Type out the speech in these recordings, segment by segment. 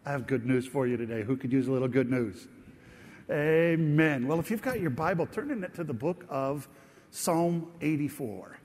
I have good news for you today. Who could use a little good news? Amen. Well, if you've got your Bible, turn in it to the book of Psalm 84.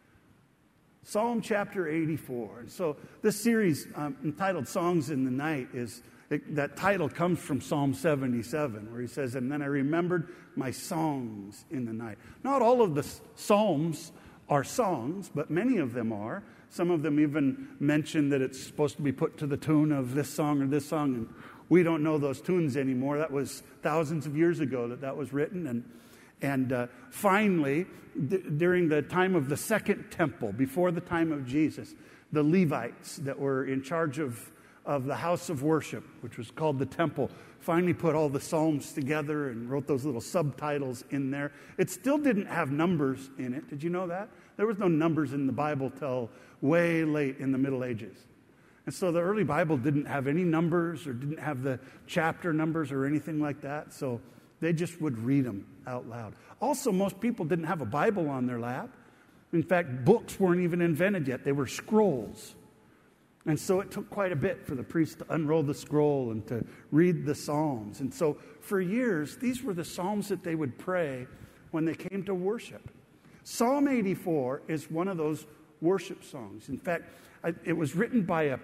Psalm chapter 84. And so this series entitled Songs in the Night that title comes from Psalm 77, where he says, and then I remembered my songs in the night. Not all of the psalms are songs, but many of them are. Some of them even mention that it's supposed to be put to the tune of this song or this song, and we don't know those tunes anymore. That was thousands of years ago that was written. And finally, during the time of the Second Temple, before the time of Jesus, the Levites that were in charge of the house of worship, which was called the temple, finally put all the psalms together and wrote those little subtitles in there. It still didn't have numbers in it. Did you know that? There was no numbers in the Bible till way late in the Middle Ages. And so the early Bible didn't have any numbers or didn't have the chapter numbers or anything like that. So they just would read them out loud. Also, most people didn't have a Bible on their lap. In fact, books weren't even invented yet. They were scrolls. And so it took quite a bit for the priest to unroll the scroll and to read the Psalms. And so for years, these were the Psalms that they would pray when they came to worship. Psalm 84 is one of those worship songs. In fact, it was written by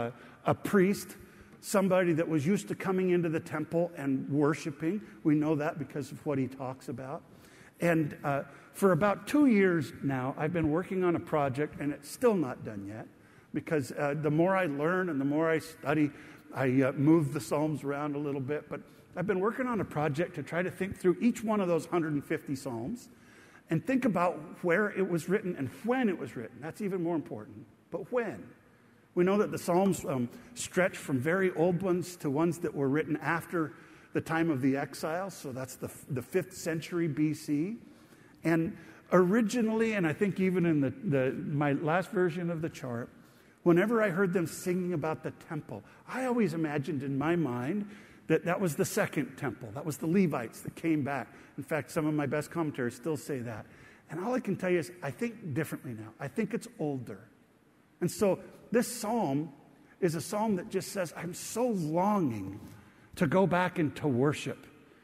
a priest, somebody that was used to coming into the temple and worshiping. We know that because of what he talks about. And for about 2 years now, I've been working on a project, and it's still not done yet. Because the more I learn and the more I study, I move the Psalms around a little bit. But I've been working on a project to try to think through each one of those 150 Psalms and think about where it was written and when it was written. That's even more important. But when? We know that the Psalms stretch from very old ones to ones that were written after the time of the exile. So that's the 5th century BC. And originally, and I think even in my last version of the chart, whenever I heard them singing about the temple, I always imagined in my mind that was the Second Temple. That was the Levites that came back. In fact, some of my best commentaries still say that. And all I can tell you is I think differently now. I think it's older. And so this psalm is a psalm that just says, I'm so longing to go back and to worship.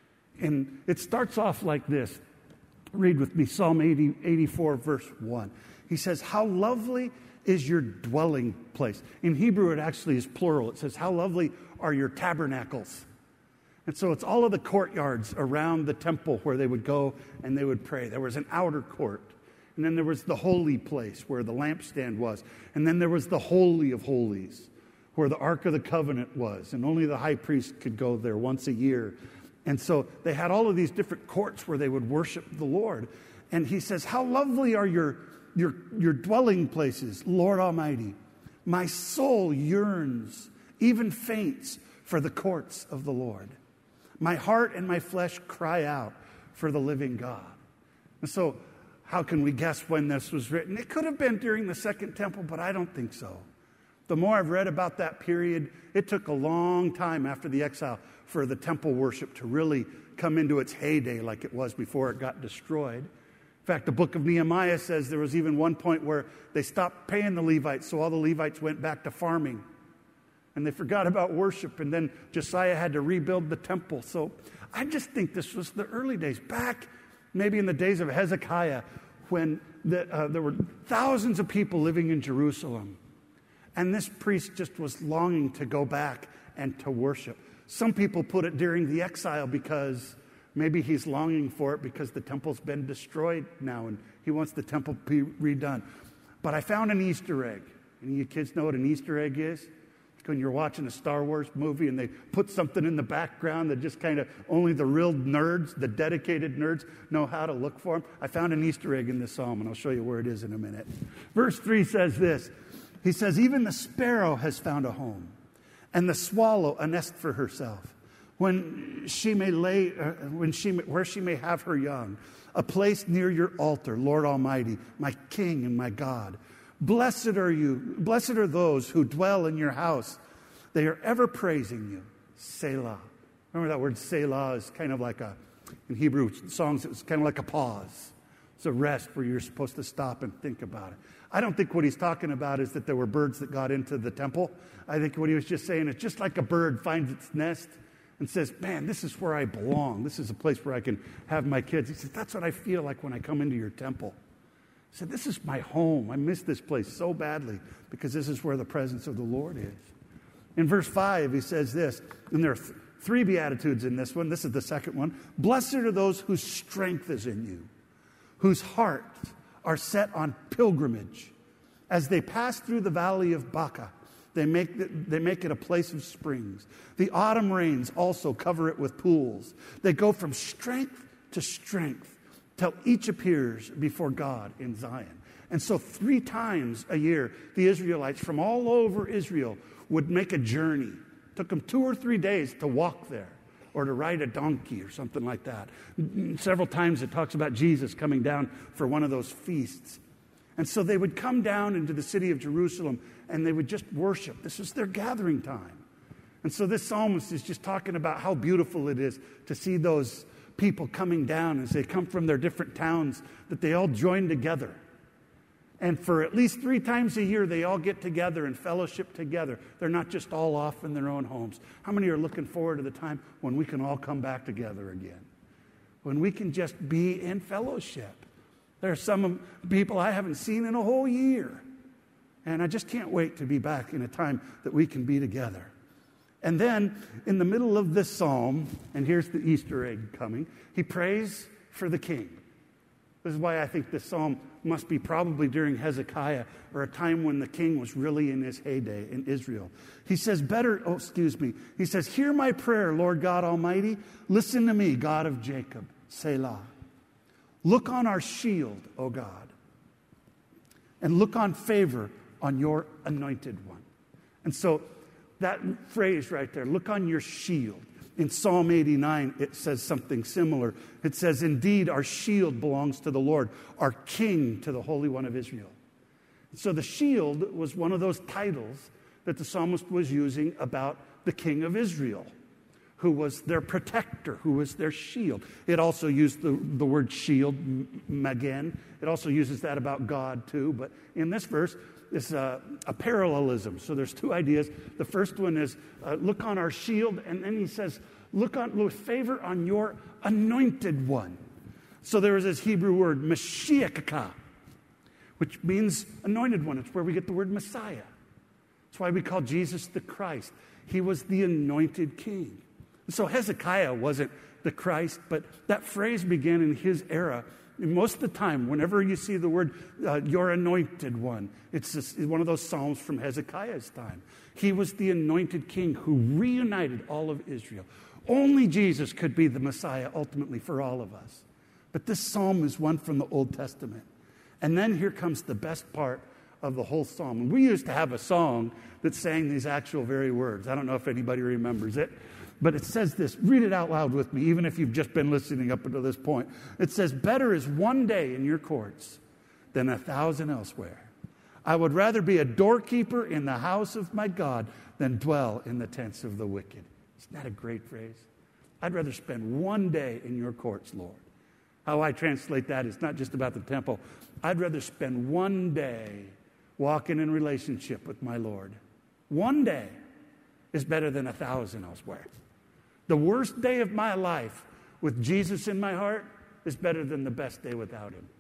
And it starts off like this. Read with me, Psalm 84, verse 1. He says, how lovely is your dwelling place. In Hebrew, it actually is plural. It says, how lovely are your tabernacles. And so it's all of the courtyards around the temple where they would go and they would pray. There was an outer court. And then there was the holy place where the lampstand was. And then there was the Holy of Holies where the Ark of the Covenant was. And only the high priest could go there once a year. And so they had all of these different courts where they would worship the Lord. And he says, how lovely are your dwelling places, Lord Almighty. My soul yearns, even faints, for the courts of the Lord. My heart and my flesh cry out for the living God. And so, how can we guess when this was written? It could have been during the Second Temple, but I don't think so. The more I've read about that period, it took a long time after the exile for the temple worship to really come into its heyday like it was before it got destroyed. In fact, the book of Nehemiah says there was even one point where they stopped paying the Levites, so all the Levites went back to farming. And they forgot about worship, and then Josiah had to rebuild the temple. So I just think this was the early days, back maybe in the days of Hezekiah, when there were thousands of people living in Jerusalem. And this priest just was longing to go back and to worship. Some people put it during the exile because maybe he's longing for it because the temple's been destroyed now and he wants the temple to be redone. But I found an Easter egg. Any of you kids know what an Easter egg is? It's when you're watching a Star Wars movie and they put something in the background that just kind of only the real nerds, the dedicated nerds, know how to look for them. I found an Easter egg in this psalm, and I'll show you where it is in a minute. Verse 3 says this. He says, even the sparrow has found a home, and the swallow a nest for herself, where she may have her young, a place near your altar, Lord Almighty, my King and my God. Blessed are those who dwell in your house. They are ever praising you. Selah. Remember that word Selah is kind of like in Hebrew songs, it was kind of like a pause. It's a rest where you're supposed to stop and think about it. I don't think what he's talking about is that there were birds that got into the temple. I think what he was just saying is just like a bird finds its nest and says, man, this is where I belong. This is a place where I can have my kids. He says, that's what I feel like when I come into your temple. He said, this is my home. I miss this place so badly because this is where the presence of the Lord is. In verse 5, he says this, and there are three Beatitudes in this one. This is the second one. Blessed are those whose strength is in you, whose hearts are set on pilgrimage. As they pass through the valley of Baca, they make it a place of springs. The autumn rains also cover it with pools. They go from strength to strength till each appears before God in Zion. And so 3 times a year, the Israelites from all over Israel would make a journey. It took them 2 or 3 days to walk there or to ride a donkey or something like that. Several times it talks about Jesus coming down for one of those feasts. And so they would come down into the city of Jerusalem and they would just worship. This was their gathering time. And so this psalmist is just talking about how beautiful it is to see those people coming down as they come from their different towns, that they all join together. And for at least 3 times a year, they all get together and fellowship together. They're not just all off in their own homes. How many are looking forward to the time when we can all come back together again? When we can just be in fellowship. There are some people I haven't seen in a whole year. And I just can't wait to be back in a time that we can be together. And then, in the middle of this psalm, and here's the Easter egg coming, he prays for the king. This is why I think this psalm must be probably during Hezekiah, or a time when the king was really in his heyday in Israel. He says, he says, hear my prayer, Lord God Almighty. Listen to me, God of Jacob. Selah. Look on our shield, O God, and look on favor on your anointed one. And so that phrase right there, look on your shield. In Psalm 89, it says something similar. It says, indeed, our shield belongs to the Lord, our King to the Holy One of Israel. So the shield was one of those titles that the psalmist was using about the King of Israel, who was their protector, who was their shield. It also used the word shield, magen. It also uses that about God too. But in this verse, it's a parallelism. So there's 2 ideas. The first one is look on our shield, and then he says, look with favor on your anointed one. So there is this Hebrew word, Mashiach, which means anointed one. It's where we get the word Messiah. That's why we call Jesus the Christ. He was the anointed king. So Hezekiah wasn't the Christ, but that phrase began in his era. And most of the time, whenever you see the word, your anointed one, it's one of those psalms from Hezekiah's time. He was the anointed king who reunited all of Israel. Only Jesus could be the Messiah ultimately for all of us. But this psalm is one from the Old Testament. And then here comes the best part of the whole psalm. And we used to have a song that sang these actual very words. I don't know if anybody remembers it. But it says this, read it out loud with me, even if you've just been listening up until this point. It says, better is one day in your courts than 1,000 elsewhere. I would rather be a doorkeeper in the house of my God than dwell in the tents of the wicked. Isn't that a great phrase? I'd rather spend one day in your courts, Lord. How I translate that is not just about the temple. I'd rather spend one day walking in relationship with my Lord. One day is better than 1,000 elsewhere. The worst day of my life with Jesus in my heart is better than the best day without him.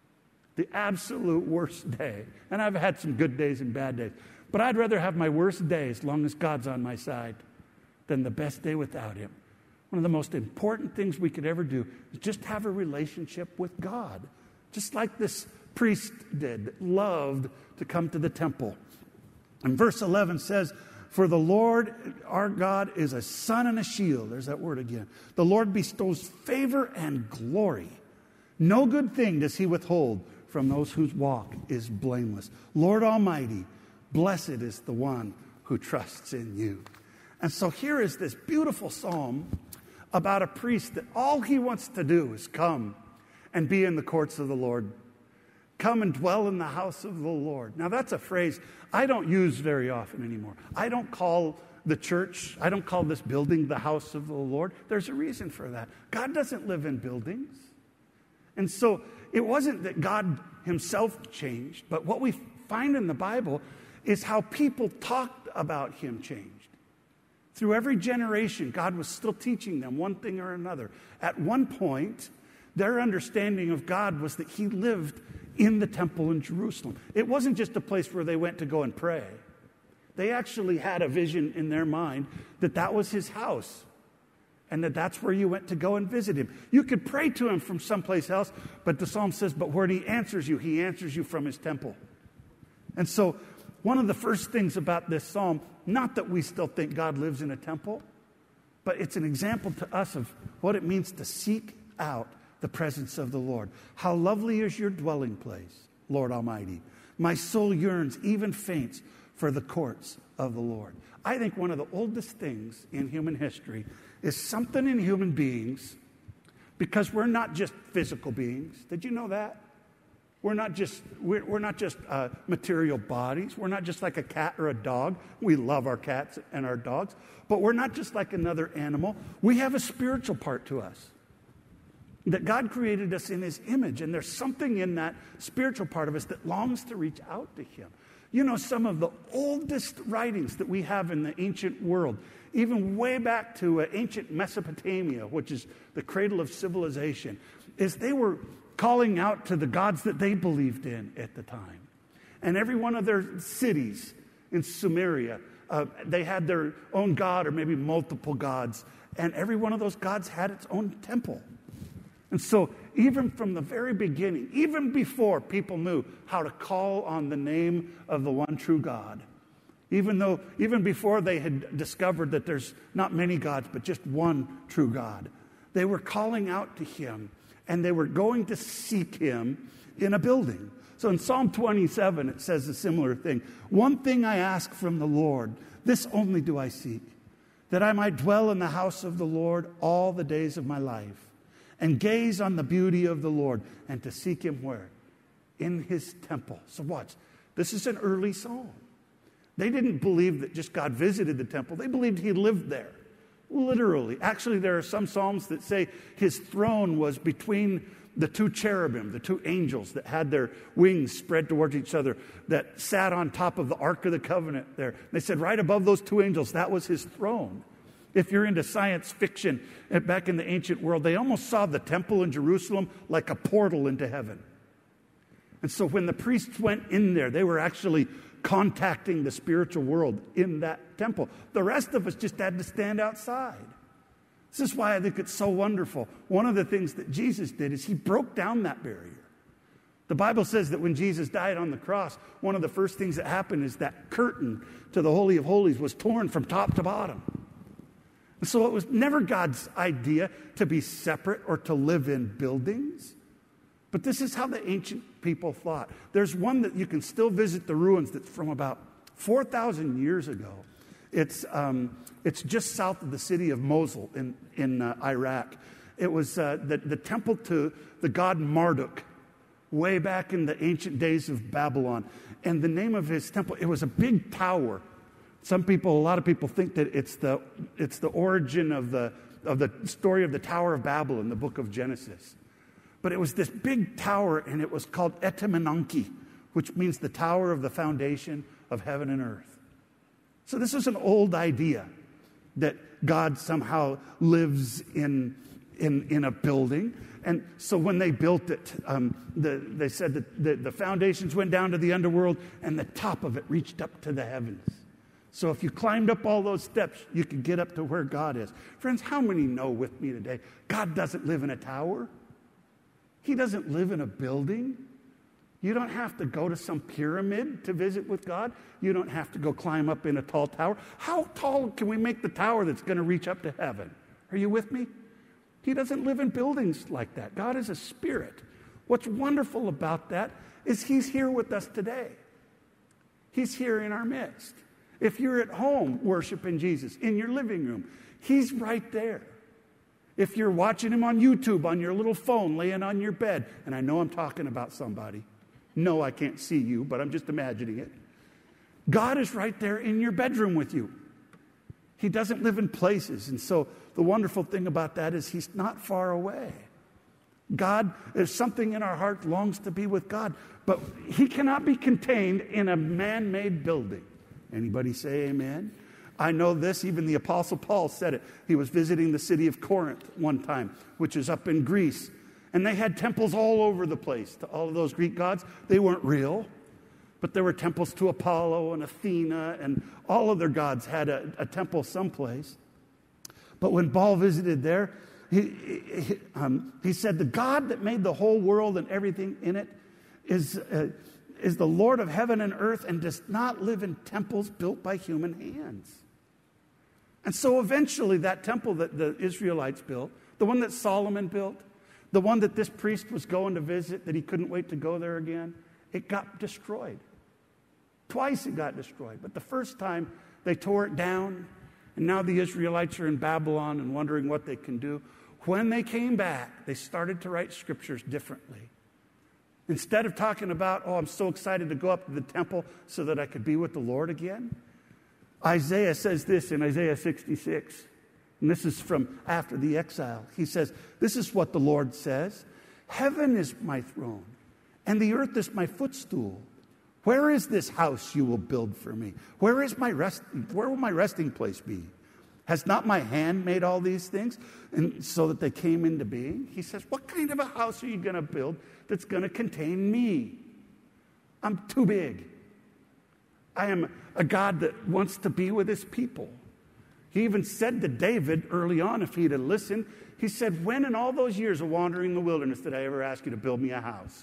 The absolute worst day. And I've had some good days and bad days. But I'd rather have my worst day as long as God's on my side than the best day without him. One of the most important things we could ever do is just have a relationship with God. Just like this priest did, loved to come to the temple. And verse 11 says, for the Lord, our God, is a sun and a shield. There's that word again. The Lord bestows favor and glory. No good thing does he withhold from those whose walk is blameless. Lord Almighty, blessed is the one who trusts in you. And so here is this beautiful psalm about a priest that all he wants to do is come and be in the courts of the Lord. Come and dwell in the house of the Lord. Now that's a phrase I don't use very often anymore. I don't call the church, I don't call this building the house of the Lord. There's a reason for that. God doesn't live in buildings. And so it wasn't that God himself changed, but what we find in the Bible is how people talked about him changed. Through every generation, God was still teaching them one thing or another. At one point, their understanding of God was that he lived in the temple in Jerusalem. It wasn't just a place where they went to go and pray. They actually had a vision in their mind that that was his house and that that's where you went to go and visit him. You could pray to him from someplace else, but the psalm says, but where he answers you from his temple. And so one of the first things about this psalm, not that we still think God lives in a temple, but it's an example to us of what it means to seek out the presence of the Lord. How lovely is your dwelling place, Lord Almighty. My soul yearns, even faints, for the courts of the Lord. I think one of the oldest things in human history is something in human beings, because we're not just physical beings. Did you know that? We're not just material bodies. We're not just like a cat or a dog. We love our cats and our dogs. But we're not just like another animal. We have a spiritual part to us. That God created us in his image. And there's something in that spiritual part of us that longs to reach out to him. You know, some of the oldest writings that we have in the ancient world, even way back to ancient Mesopotamia, which is the cradle of civilization, is they were calling out to the gods that they believed in at the time. And every one of their cities in Sumeria, they had their own god or maybe multiple gods. And every one of those gods had its own temple. And so even from the very beginning, even before people knew how to call on the name of the one true God, even before they had discovered that there's not many gods, but just one true God, they were calling out to him, and they were going to seek him in a building. So in Psalm 27, it says a similar thing. One thing I ask from the Lord, this only do I seek, that I might dwell in the house of the Lord all the days of my life, and gaze on the beauty of the Lord, and to seek him where? In his temple. So watch. This is an early psalm. They didn't believe that just God visited the temple. They believed he lived there. Literally. Actually, there are some psalms that say his throne was between the two cherubim, the two angels that had their wings spread towards each other, that sat on top of the Ark of the Covenant there. They said right above those two angels, that was his throne. If you're into science fiction, back in the ancient world, they almost saw the temple in Jerusalem like a portal into heaven. And so when the priests went in there, they were actually contacting the spiritual world in that temple. The rest of us just had to stand outside. This is why I think it's so wonderful. One of the things that Jesus did is he broke down that barrier. The Bible says that when Jesus died on the cross, one of the first things that happened is that curtain to the Holy of Holies was torn from top to bottom. And so it was never God's idea to be separate or to live in buildings. But this is how the ancient people thought. There's one that you can still visit the ruins that's from about 4,000 years ago. It's just south of the city of Mosul in Iraq. It was the temple to the god Marduk, way back in the ancient days of Babylon. And the name of his temple, it was a big tower. A lot of people think that it's the origin of the story of the Tower of Babel in the book of Genesis. But it was this big tower, and it was called Etemenanki, which means the tower of the foundation of heaven and earth. So this is an old idea that God somehow lives in a building. And so when they built it, they said that the foundations went down to the underworld, and the top of it reached up to the heavens. So if you climbed up all those steps, you could get up to where God is. Friends, how many know with me today, God doesn't live in a tower? He doesn't live in a building. You don't have to go to some pyramid to visit with God. You don't have to go climb up in a tall tower. How tall can we make the tower that's going to reach up to heaven? Are you with me? He doesn't live in buildings like that. God is a spirit. What's wonderful about that is he's here with us today. He's here in our midst. If you're at home worshiping Jesus in your living room, he's right there. If you're watching him on YouTube on your little phone laying on your bed, and I know I'm talking about somebody. No, I can't see you, but I'm just imagining it. God is right there in your bedroom with you. He doesn't live in places. And so the wonderful thing about that is he's not far away. God, there's something in our heart longs to be with God, but he cannot be contained in a man-made building. Anybody say amen? I know this, even the Apostle Paul said it. He was visiting the city of Corinth one time, which is up in Greece, and they had temples all over the place to all of those Greek gods. They weren't real, but there were temples to Apollo and Athena, and all of their gods had a temple someplace. But when Paul visited there, he said, the God that made the whole world and everything in it is the Lord of heaven and earth and does not live in temples built by human hands. And so eventually that temple that the Israelites built, the one that Solomon built, the one that this priest was going to visit, that he couldn't wait to go there again, it got destroyed. Twice it got destroyed. But the first time they tore it down, and now the Israelites are in Babylon and wondering what they can do. When they came back, they started to write scriptures differently. Instead of talking about, I'm so excited to go up to the temple so that I could be with the Lord again, Isaiah says this in Isaiah 66, and this is from after the exile. He says, this is what the Lord says, heaven is my throne, and the earth is my footstool. Where is this house you will build for me? Where will my resting place be? Has not my hand made all these things? And so that they came into being. He says, what kind of a house are you going to build that's going to contain me? I'm too big. I am a God that wants to be with his people. He even said to David early on, if he'd have listened, he said, when in all those years of wandering in the wilderness did I ever ask you to build me a house?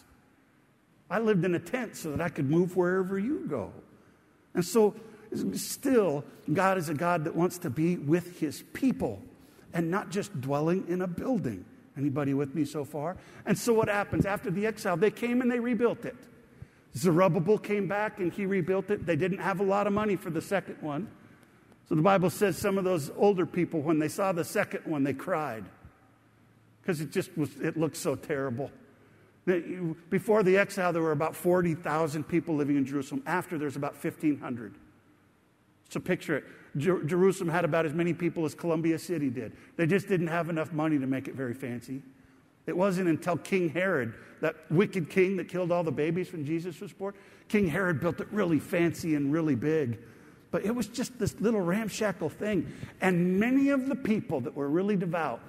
I lived in a tent so that I could move wherever you go. And so still, God is a God that wants to be with his people and not just dwelling in a building. Anybody with me so far? And so what happens? After the exile, they came and they rebuilt it. Zerubbabel came back and he rebuilt it. They didn't have a lot of money for the second one. So the Bible says some of those older people, when they saw the second one, they cried. Because it looked so terrible. Before the exile, there were about 40,000 people living in Jerusalem. After, there's about 1,500. So picture it. Jerusalem had about as many people as Columbia City did. They just didn't have enough money to make it very fancy. It wasn't until King Herod, that wicked king that killed all the babies when Jesus was born, King Herod built it really fancy and really big. But it was just this little ramshackle thing. And many of the people that were really devout,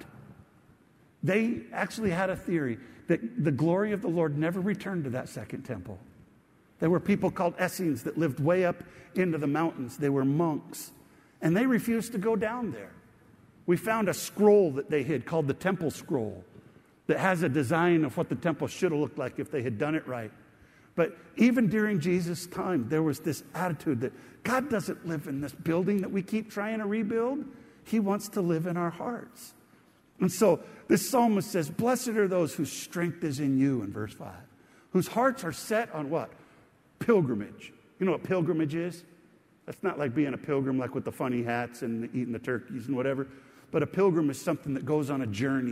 they actually had a theory that the glory of the Lord never returned to that second temple. There were people called Essenes that lived way up into the mountains. They were monks, and they refused to go down there. We found a scroll that they hid called the Temple Scroll that has a design of what the temple should have looked like if they had done it right. But even during Jesus' time, there was this attitude that God doesn't live in this building that we keep trying to rebuild. He wants to live in our hearts. And so this psalmist says, blessed are those whose strength is in you, in verse 5, whose hearts are set on what? Pilgrimage. You know what pilgrimage is? That's not like being a pilgrim, like with the funny hats and eating the turkeys and whatever. But a pilgrim is something that goes on a journey.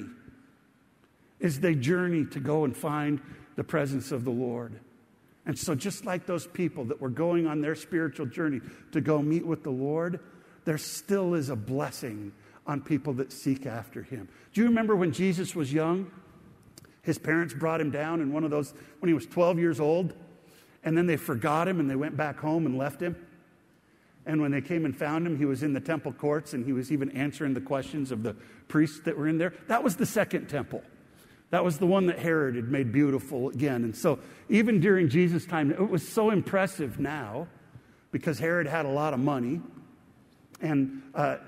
It's they journey to go and find the presence of the Lord. And so just like those people that were going on their spiritual journey to go meet with the Lord, there still is a blessing on people that seek after him. Do you remember when Jesus was young? His parents brought him down in one of those, when he was 12 years old, and then they forgot him and they went back home and left him. And when they came and found him, he was in the temple courts and he was even answering the questions of the priests that were in there. That was the second temple. That was the one that Herod had made beautiful again. And so even during Jesus' time, it was so impressive now because Herod had a lot of money. And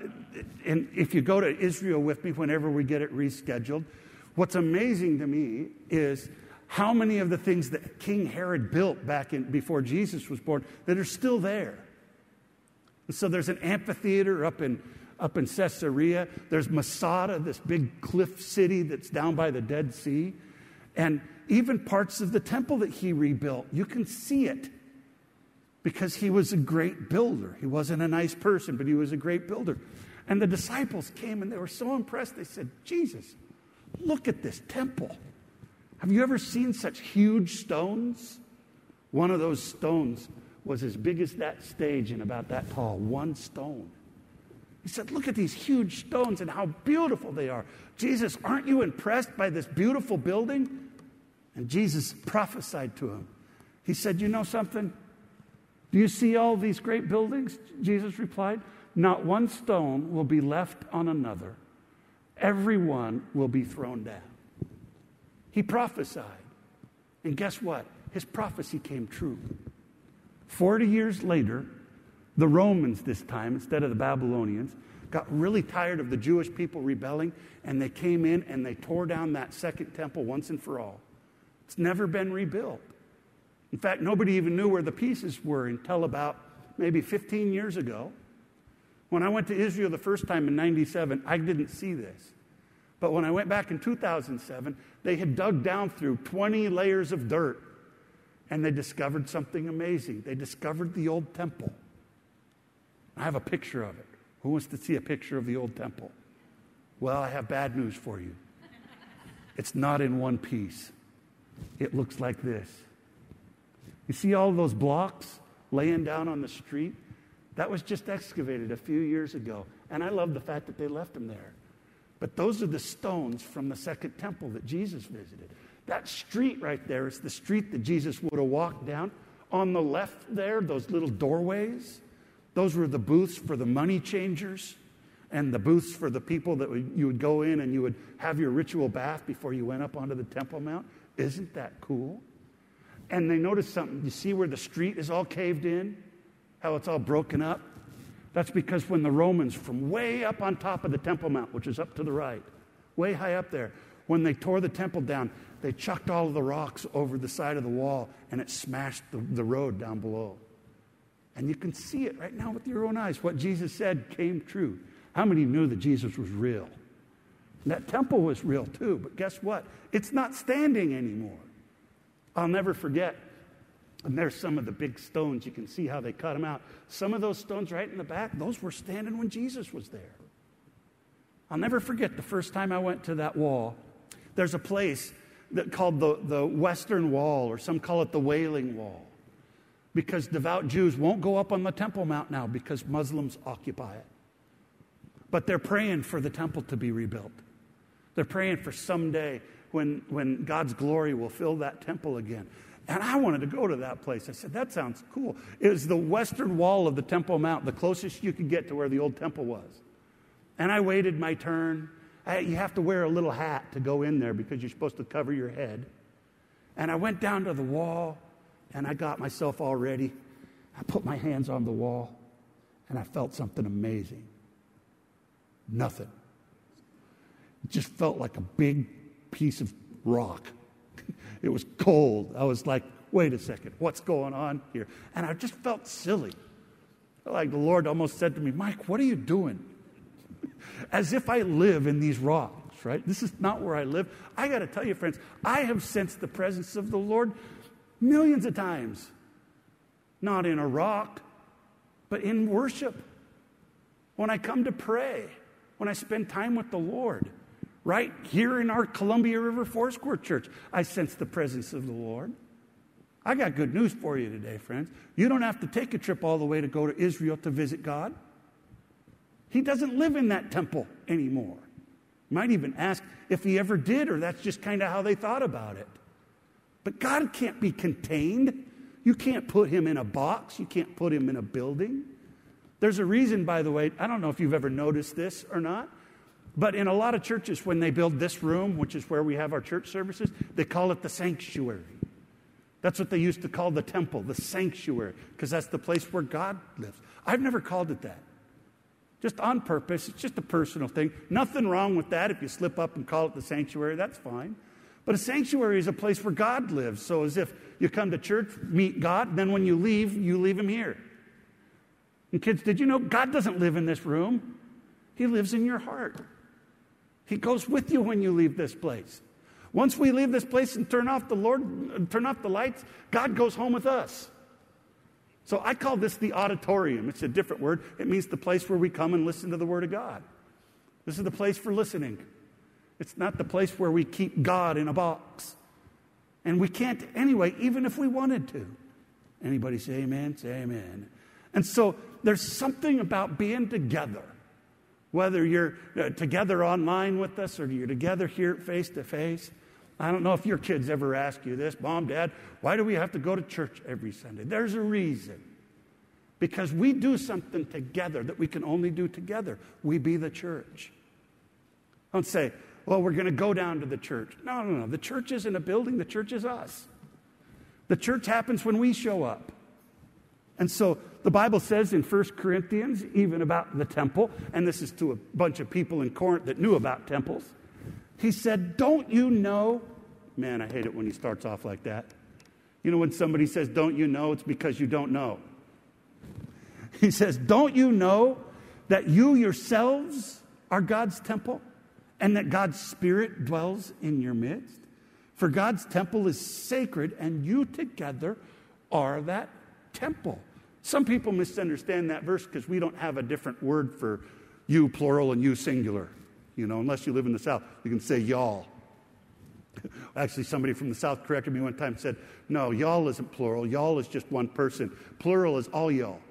if you go to Israel with me whenever we get it rescheduled, what's amazing to me is how many of the things that King Herod built before Jesus was born that are still there. And so there's an amphitheater up in Caesarea. There's Masada, this big cliff city that's down by the Dead Sea. And even parts of the temple that he rebuilt, you can see it. Because he was a great builder. He wasn't a nice person, but he was a great builder. And the disciples came and they were so impressed. They said, Jesus, look at this temple. Have you ever seen such huge stones? One of those stones was as big as that stage and about that tall. One stone. He said, look at these huge stones and how beautiful they are. Jesus, aren't you impressed by this beautiful building? And Jesus prophesied to him. He said, you know something? Do you see all these great buildings? Jesus replied, not one stone will be left on another. Every one will be thrown down. He prophesied. And guess what? His prophecy came true. 40 years later, the Romans this time, instead of the Babylonians, got really tired of the Jewish people rebelling, and they came in and they tore down that second temple once and for all. It's never been rebuilt. In fact, nobody even knew where the pieces were until about maybe 15 years ago. When I went to Israel the first time in 97, I didn't see this. But when I went back in 2007, they had dug down through 20 layers of dirt, and they discovered something amazing. They discovered the old temple. I have a picture of it. Who wants to see a picture of the old temple? Well, I have bad news for you. It's not in one piece. It looks like this. You see all those blocks laying down on the street? That was just excavated a few years ago. And I love the fact that they left them there. But those are the stones from the second temple that Jesus visited. That street right there is the street that Jesus would have walked down. On the left there, those little doorways, those were the booths for the money changers and the booths for the people that you would go in and you would have your ritual bath before you went up onto the Temple Mount. Isn't that cool? And they noticed something. You see where the street is all caved in? How it's all broken up? That's because when the Romans, from way up on top of the Temple Mount, which is up to the right, way high up there, when they tore the temple down, they chucked all of the rocks over the side of the wall, and it smashed the road down below. And you can see it right now with your own eyes. What Jesus said came true. How many knew that Jesus was real? And that temple was real too, but guess what? It's not standing anymore. I'll never forget. And there's some of the big stones. You can see how they cut them out. Some of those stones right in the back, those were standing when Jesus was there. I'll never forget the first time I went to that wall. There's a place called the Western Wall, or some call it the Wailing Wall, because devout Jews won't go up on the Temple Mount now because Muslims occupy it. But they're praying for the temple to be rebuilt. They're praying for someday when God's glory will fill that temple again. And I wanted to go to that place. I said, that sounds cool. It was the western wall of the Temple Mount, the closest you could get to where the old temple was. And I waited my turn. You have to wear a little hat to go in there because you're supposed to cover your head. And I went down to the wall, and I got myself all ready. I put my hands on the wall, and I felt something amazing. Nothing. It just felt like a big piece of rock. It was cold. I was like, wait a second, what's going on here? And I just felt silly. Like the Lord almost said to me, Mike, what are you doing? As if I live in these rocks, right? This is not where I live. I got to tell you, friends, I have sensed the presence of the Lord millions of times. Not in a rock, but in worship. When I come to pray, when I spend time with the Lord. Right here in our Columbia River Foursquare Church, I sense the presence of the Lord. I got good news for you today, friends. You don't have to take a trip all the way to go to Israel to visit God. He doesn't live in that temple anymore. You might even ask if he ever did, or that's just kind of how they thought about it. But God can't be contained. You can't put him in a box. You can't put him in a building. There's a reason, by the way, I don't know if you've ever noticed this or not, but in a lot of churches, when they build this room, which is where we have our church services, they call it the sanctuary. That's what they used to call the temple, the sanctuary, because that's the place where God lives. I've never called it that. Just on purpose. It's just a personal thing. Nothing wrong with that. If you slip up and call it the sanctuary, that's fine. But a sanctuary is a place where God lives. So as if you come to church, meet God, and then when you leave him here. And kids, did you know God doesn't live in this room? He lives in your heart. He goes with you when you leave this place. Once we leave this place and turn off the lights, God goes home with us. So I call this the auditorium. It's a different word. It means the place where we come and listen to the Word of God. This is the place for listening. It's not the place where we keep God in a box. And we can't anyway, even if we wanted to. Anybody say amen? Say amen. And so there's something about being together Whether you're together online with us or you're together here face to face. I don't know if your kids ever ask you this, Mom, Dad, why do we have to go to church every Sunday? There's a reason. Because we do something together that we can only do together. We be the church. Don't say, well, we're going to go down to the church. No. The church isn't a building. The church is us. The church happens when we show up. And so the Bible says in 1 Corinthians, even about the temple, and this is to a bunch of people in Corinth that knew about temples. He said, don't you know? Man, I hate it when he starts off like that. You know when somebody says, don't you know? It's because you don't know. He says, don't you know that you yourselves are God's temple and that God's Spirit dwells in your midst? For God's temple is sacred and you together are that temple. Some people misunderstand that verse because we don't have a different word for you plural and you singular. You know, unless you live in the South, you can say y'all. Actually, somebody from the South corrected me one time and said, no, y'all isn't plural. Y'all is just one person. Plural is all y'all.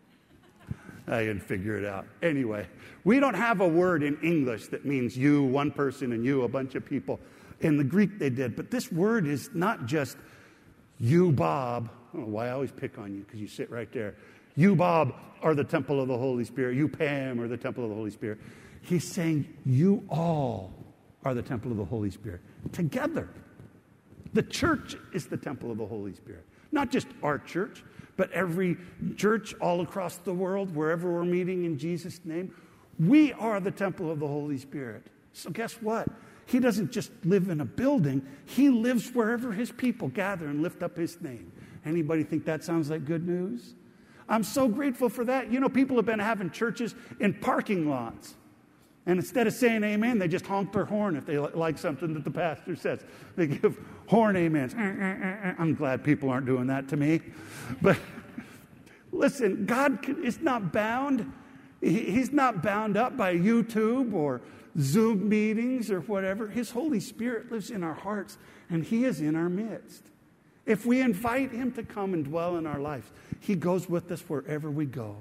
I didn't figure it out. Anyway, we don't have a word in English that means you, one person, and you, a bunch of people. In the Greek they did. But this word is not just you, Bob. I don't know why I always pick on you because you sit right there. You, Bob, are the temple of the Holy Spirit. You, Pam, are the temple of the Holy Spirit. He's saying you all are the temple of the Holy Spirit. Together. The church is the temple of the Holy Spirit. Not just our church, but every church all across the world, wherever we're meeting in Jesus' name, we are the temple of the Holy Spirit. So guess what? He doesn't just live in a building. He lives wherever his people gather and lift up his name. Anybody think that sounds like good news? I'm so grateful for that. You know, people have been having churches in parking lots. And instead of saying amen, they just honk their horn if they like something that the pastor says. They give horn amens. I'm glad people aren't doing that to me. But listen, God is not bound. He's not bound up by YouTube or Zoom meetings or whatever. His Holy Spirit lives in our hearts, and he is in our midst. If we invite him to come and dwell in our lives, he goes with us wherever we go.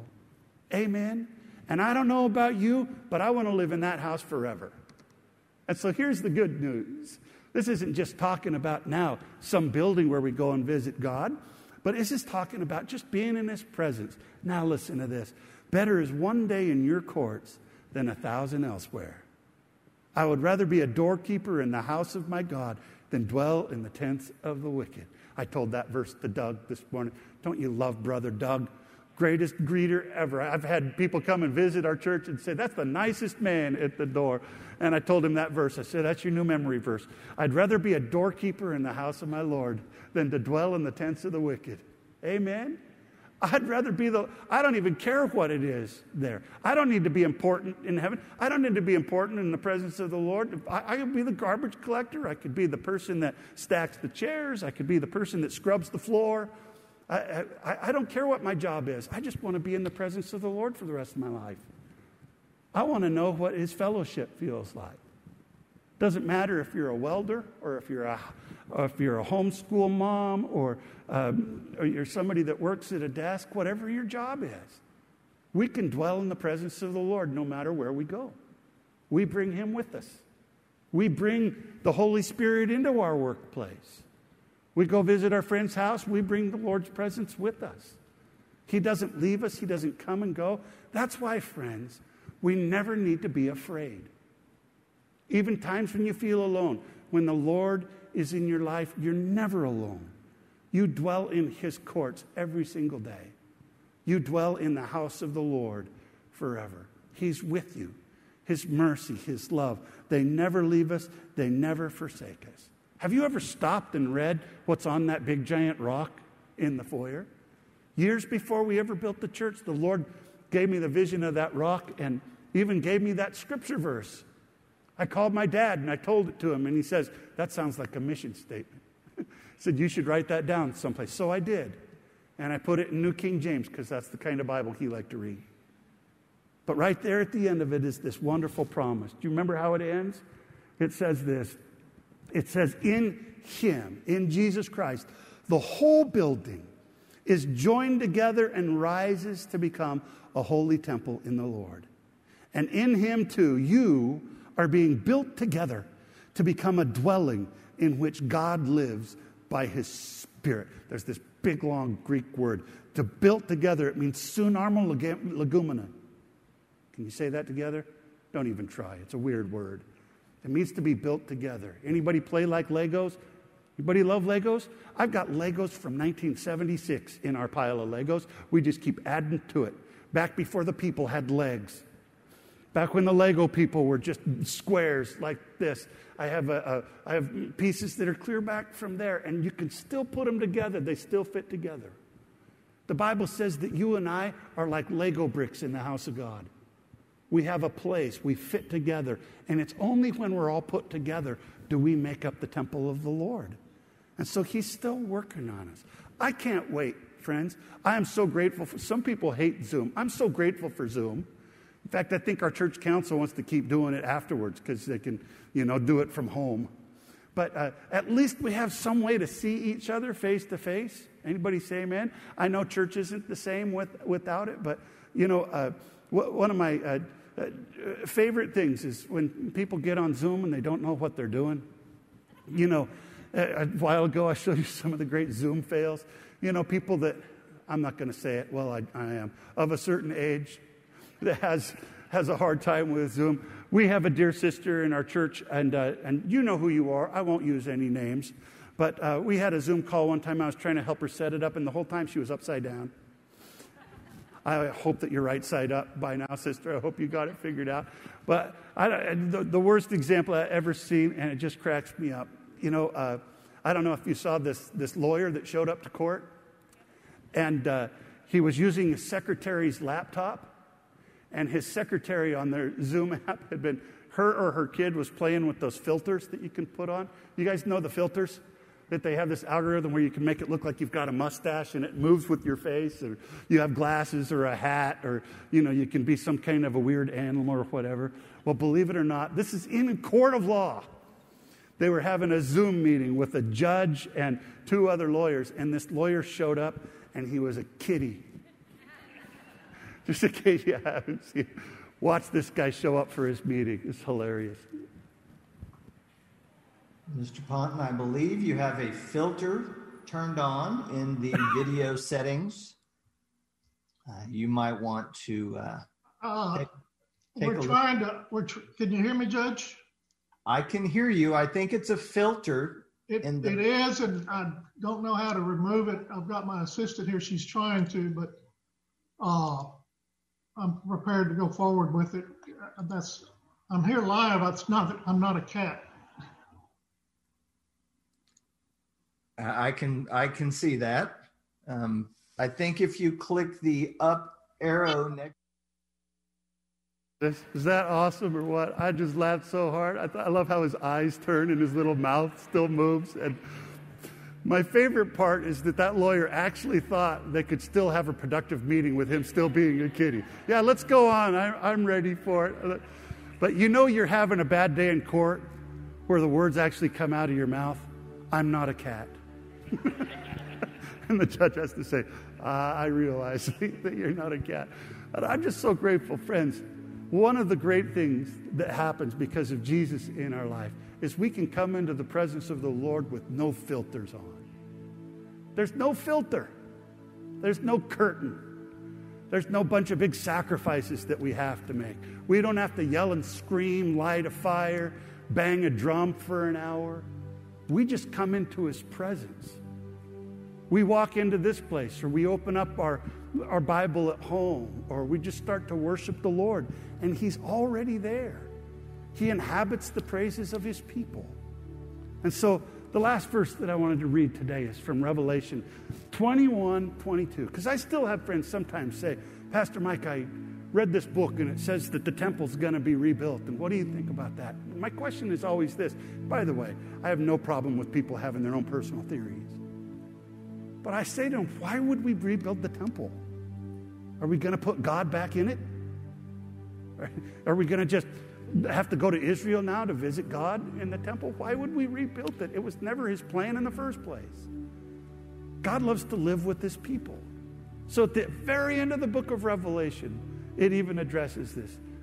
Amen? And I don't know about you, but I want to live in that house forever. And so here's the good news. This isn't just talking about now some building where we go and visit God, but it's just talking about just being in his presence. Now listen to this. Better is one day in your courts than 1,000 elsewhere. I would rather be a doorkeeper in the house of my God than dwell in the tents of the wicked. I told that verse to Doug this morning. Don't you love Brother Doug? Greatest greeter ever. I've had people come and visit our church and say, that's the nicest man at the door. And I told him that verse. I said, that's your new memory verse. I'd rather be a doorkeeper in the house of my Lord than to dwell in the tents of the wicked. Amen? I'd rather be I don't even care what it is there. I don't need to be important in heaven. I don't need to be important in the presence of the Lord. I could be the garbage collector. I could be the person that stacks the chairs. I could be the person that scrubs the floor. I don't care what my job is. I just want to be in the presence of the Lord for the rest of my life. I want to know what his fellowship feels like. Doesn't matter if you're a welder or if you're a homeschool mom or you're somebody that works at a desk, whatever your job is. We can dwell in the presence of the Lord no matter where we go. We bring him with us. We bring the Holy Spirit into our workplace. We go visit our friend's house, we bring the Lord's presence with us. He doesn't leave us, he doesn't come and go. That's why, friends, we never need to be afraid. Even times when you feel alone, when the Lord is in your life, you're never alone. You dwell in his courts every single day. You dwell in the house of the Lord forever. He's with you. His mercy, his love, they never leave us, they never forsake us. Have you ever stopped and read what's on that big giant rock in the foyer? Years before we ever built the church, the Lord gave me the vision of that rock and even gave me that scripture verse. I called my dad and I told it to him, and he says, that sounds like a mission statement. He said, you should write that down someplace. So I did. And I put it in New King James because that's the kind of Bible he liked to read. But right there at the end of it is this wonderful promise. Do you remember how it ends? It says this. It says, in him, in Jesus Christ, the whole building is joined together and rises to become a holy temple in the Lord. And in him too, you are being built together to become a dwelling in which God lives by his Spirit. There's this big, long Greek word. To built together, it means sunarmo legumena. Can you say that together? Don't even try. It's a weird word. It means to be built together. Anybody play like Legos? Anybody love Legos? I've got Legos from 1976 in our pile of Legos. We just keep adding to it. Back before the people had legs. Back when the Lego people were just squares like this. I have pieces that are clear back from there, and you can still put them together. They still fit together. The Bible says that you and I are like Lego bricks in the house of God. We have a place. We fit together. And it's only when we're all put together do we make up the temple of the Lord. And so he's still working on us. I can't wait, friends. I am so grateful for, some people hate Zoom. I'm so grateful for Zoom. In fact, I think our church council wants to keep doing it afterwards because they can, do it from home. But at least we have some way to see each other face to face. Anybody say amen? I know church isn't the same without it, but, one of my favorite things is when people get on Zoom and they don't know what they're doing. A while ago I showed you some of the great Zoom fails. People that, I'm not going to say it, well, I am, of a certain age that has a hard time with Zoom. We have a dear sister in our church, and you know who you are. I won't use any names. But we had a Zoom call one time. I was trying to help her set it up, and the whole time she was upside down. I hope that you're right side up by now, sister. I hope you got it figured out. But the worst example I've ever seen, and it just cracks me up. I don't know if you saw this lawyer that showed up to court, and he was using his secretary's laptop, and his secretary on their Zoom app had been, her or her kid was playing with those filters that you can put on. You guys know the filters? That they have this algorithm where you can make it look like you've got a mustache and it moves with your face, or you have glasses or a hat, or, you can be some kind of a weird animal or whatever. Well, believe it or not, this is in a court of law. They were having a Zoom meeting with a judge and 2 other lawyers, and this lawyer showed up, and he was a kitty. Just in case you haven't seen, watch this guy show up for his meeting. It's hilarious. Mr. Ponton, I believe you have a filter turned on in the video settings. You might want to take a look. Can you hear me, Judge? I can hear you. I think it's a filter. It is, and I don't know how to remove it. I've got my assistant here. She's trying to, but I'm prepared to go forward with it. I'm here live. I'm not a cat. I can see that. I think if you click the up arrow next. Is that awesome or what? I just laughed so hard. I love how his eyes turn and his little mouth still moves. And my favorite part is that lawyer actually thought they could still have a productive meeting with him still being a kitty. Yeah, let's go on. I'm ready for it. But you're having a bad day in court where the words actually come out of your mouth. I'm not a cat. And the judge has to say, I realize that you're not a cat. And I'm just so grateful, friends. One of the great things that happens because of Jesus in our life is we can come into the presence of the Lord with no filters on. There's no filter. There's no curtain. There's no bunch of big sacrifices that we have to make. We don't have to yell and scream, light a fire, bang a drum for an hour. We just come into his presence. We walk into this place, or we open up our Bible at home, or we just start to worship the Lord, and he's already there. He inhabits the praises of his people. And so the last verse that I wanted to read today is from Revelation 21:22. Because I still have friends sometimes say, Pastor Mike, I read this book and it says that the temple's going to be rebuilt. And what do you think about that? My question is always this. By the way, I have no problem with people having their own personal theories. But I say to them, why would we rebuild the temple? Are we going to put God back in it? Are we going to just have to go to Israel now to visit God in the temple? Why would we rebuild it? It was never his plan in the first place. God loves to live with his people. So at the very end of the book of Revelation, it even addresses this.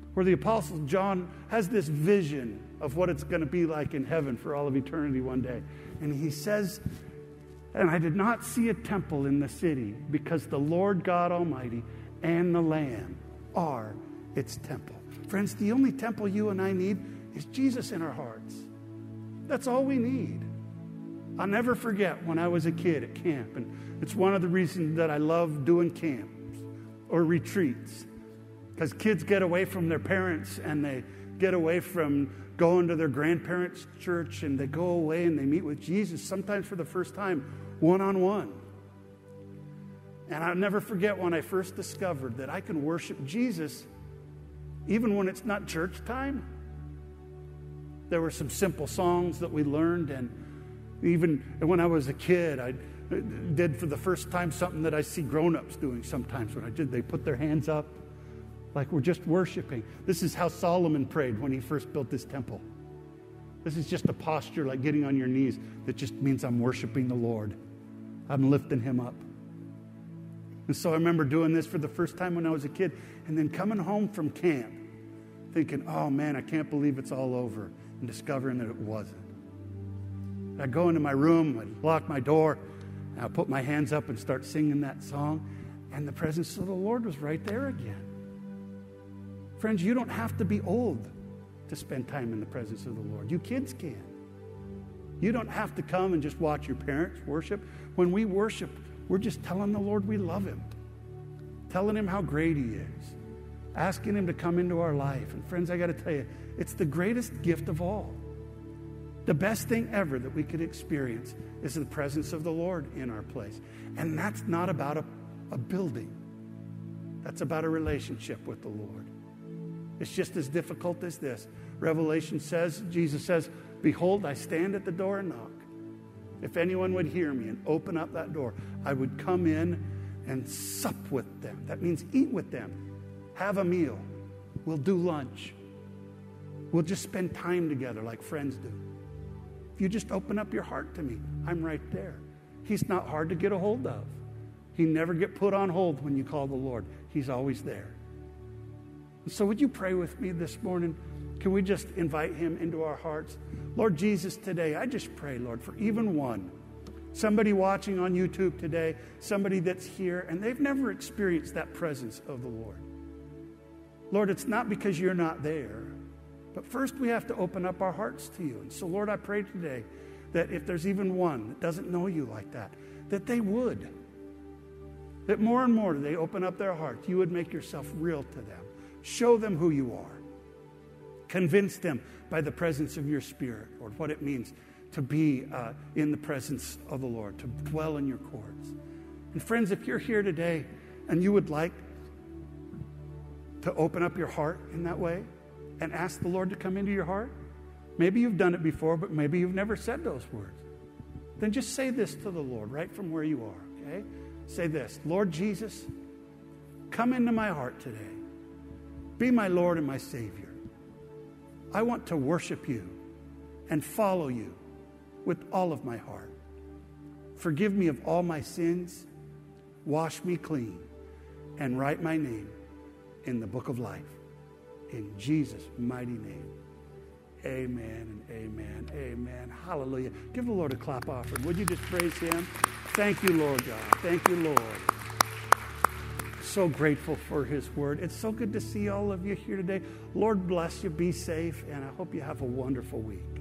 where the Apostle John has this vision of what it's going to be like in heaven for all of eternity one day. And he says, "And I did not see a temple in the city, because the Lord God Almighty and the Lamb are its temple." Friends, the only temple you and I need is Jesus in our hearts. That's all we need. I'll never forget when I was a kid at camp, and it's one of the reasons that I love doing camps or retreats, because kids get away from their parents and they get away from going to their grandparents' church, and they go away and they meet with Jesus, sometimes for the first time, one-on-one. And I'll never forget when I first discovered that I can worship Jesus even when it's not church time. There were some simple songs that we learned, and even when I was a kid, I did for the first time something that I see grown-ups doing sometimes when I did. They put their hands up like we're just worshiping. This is how Solomon prayed when he first built this temple. This is just a posture like getting on your knees that just means I'm worshiping the Lord. I'm lifting him up. And so I remember doing this for the first time when I was a kid, and then coming home from camp thinking, "Oh man, I can't believe it's all over," and discovering that it wasn't. I'd go into my room, I'd lock my door, and I'd put my hands up and start singing that song, and the presence of the Lord was right there again. Friends, you don't have to be old to spend time in the presence of the Lord. You kids can. You don't have to come and just watch your parents worship. When we worship, we're just telling the Lord we love him, telling him how great he is, asking him to come into our life. And friends, I got to tell you, it's the greatest gift of all. The best thing ever that we could experience is the presence of the Lord in our place. And that's not about a building. That's about a relationship with the Lord. It's just as difficult as this. Revelation says, Jesus says, "Behold, I stand at the door and knock. If anyone would hear me and open up that door, I would come in and sup with them." That means eat with them. Have a meal. We'll do lunch. We'll just spend time together like friends do. If you just open up your heart to me, I'm right there. He's not hard to get a hold of. He never get put on hold when you call the Lord. He's always there. So would you pray with me this morning? Can we just invite him into our hearts? Lord Jesus, today, I just pray, Lord, for even one, somebody watching on YouTube today, somebody that's here, and they've never experienced that presence of the Lord. Lord, it's not because you're not there, but first we have to open up our hearts to you. And so, Lord, I pray today that if there's even one that doesn't know you like that they would. That more and more they open up their hearts, you would make yourself real to them. Show them who you are. Convince them by the presence of your Spirit, Lord, what it means to be in the presence of the Lord, to dwell in your courts. And friends, if you're here today and you would like to open up your heart in that way and ask the Lord to come into your heart, maybe you've done it before, but maybe you've never said those words, then just say this to the Lord right from where you are, okay? Say this: "Lord Jesus, come into my heart today. Be my Lord and my Savior. I want to worship you and follow you with all of my heart. Forgive me of all my sins, wash me clean, and write my name in the book of life. In Jesus' mighty name, amen and amen, amen." Hallelujah. Give the Lord a clap offering. Would you just praise him? Thank you, Lord God. Thank you, Lord. So grateful for his word. It's so good to see all of you here today. Lord bless you. Be safe, and I hope you have a wonderful week.